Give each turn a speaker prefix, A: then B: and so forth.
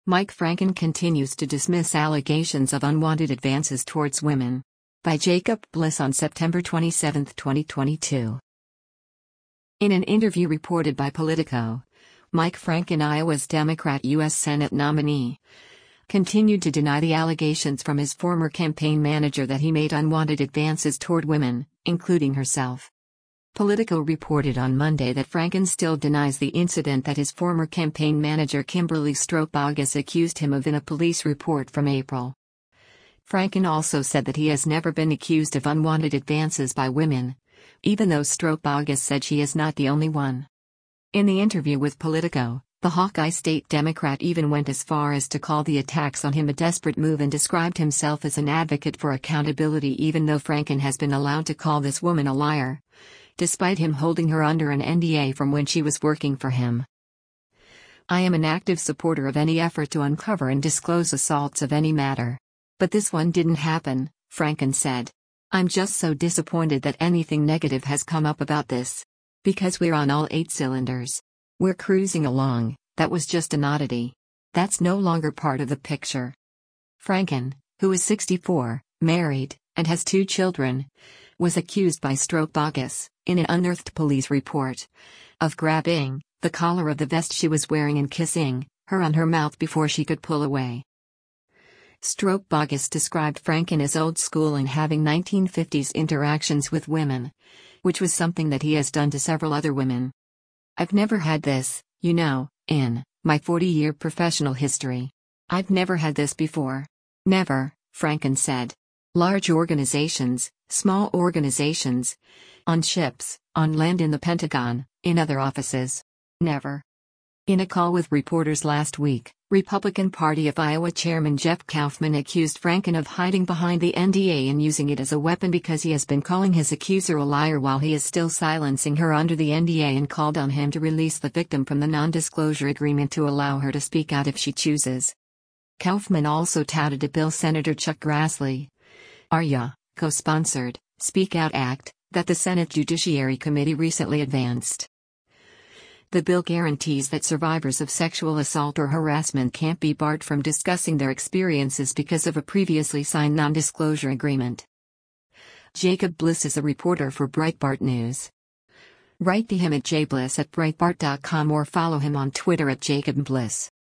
A: Mike Franken continues to dismiss allegations of unwanted advances towards women. By Jacob Bliss on September 27, 2022. In an interview reported by Politico, Mike Franken, Iowa's Democrat U.S. Senate nominee, continued to deny the allegations from his former campaign manager that he made unwanted advances toward women, including herself. Politico reported on Monday that Franken still denies the incident that his former campaign manager Kimberly Stroop-Boggess accused him of in a police report from April. Franken also said that he has never been accused of unwanted advances by women, even though Stroop-Boggess said she is not the only one. In the interview with Politico, the Hawkeye State Democrat even went as far as to call the attacks on him a desperate move and described himself as an advocate for accountability, even though Franken has been allowed to call this woman a liar, despite him holding her under an NDA from when she was working for him. "I am an active supporter of any effort to uncover and disclose assaults of any matter. But this one didn't happen," Franken said. "I'm just so disappointed that anything negative has come up about this. Because we're on all 8 cylinders. We're cruising along, that was just an oddity. That's no longer part of the picture." Franken, who is 64, married, and has 2 children, was accused by Stroop-Boggess, in an unearthed police report, of grabbing the collar of the vest she was wearing and kissing her on her mouth before she could pull away. Stroop-Boggess described Franken as old school and having 1950s interactions with women, which was something that he has done to several other women. "I've never had this, in my 40-year professional history. I've never had this before. Never," Franken said. "Large organizations, small organizations, on ships, on land, in the Pentagon, in other offices. Never." In a call with reporters last week, Republican Party of Iowa Chairman Jeff Kaufman accused Franken of hiding behind the NDA and using it as a weapon because he has been calling his accuser a liar while he is still silencing her under the NDA, and called on him to release the victim from the non-disclosure agreement to allow her to speak out if she chooses. Kaufman also touted a bill Senator Chuck Grassley, ARIA, co-sponsored, Speak Out Act, that the Senate Judiciary Committee recently advanced. The bill guarantees that survivors of sexual assault or harassment can't be barred from discussing their experiences because of a previously signed non-disclosure agreement. Jacob Bliss is a reporter for Breitbart News. Write to him at jbliss@breitbart.com or follow him on Twitter at @JacobBliss.